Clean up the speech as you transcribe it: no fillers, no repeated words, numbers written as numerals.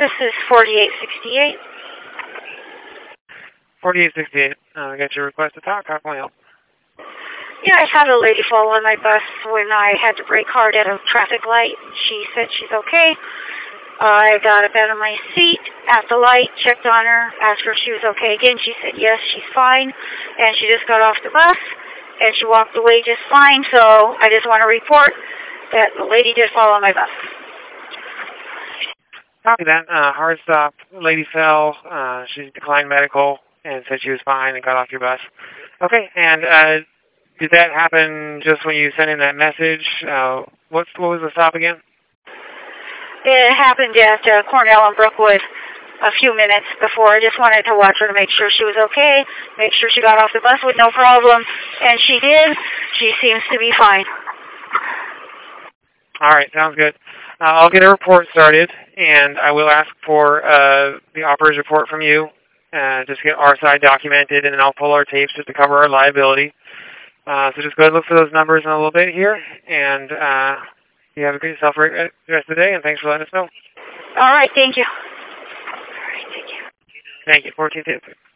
This is 4868. 4868. I got your request to talk. How can I help? Yeah, I had a lady fall on my bus when I had to brake hard at a traffic light. She said she's okay. I got up out of my seat at the light, checked on her, asked her if she was okay again. She said yes, she's fine. And she just got off the bus, and she walked away just fine. So I just want to report that the lady did fall on my bus. Copy that. Hard stop. Lady fell. She declined medical and said she was fine and got off your bus. Okay, and did that happen just when you sent in that message? What was the stop again? It happened at Cornell and Brookwood a few minutes before. I just wanted to watch her to make sure she was okay, make sure she got off the bus with no problem, and she did. She seems to be fine. All right, sounds good. I'll get a report started, and I will ask for the operator's report from you, just get our side documented, and then I'll pull our tapes just to cover our liability. So just go ahead and look for those numbers in a little bit here, and you have a good yourself the rest of the day, and thanks for letting us know. All right, thank you. Thank you. 14 tips.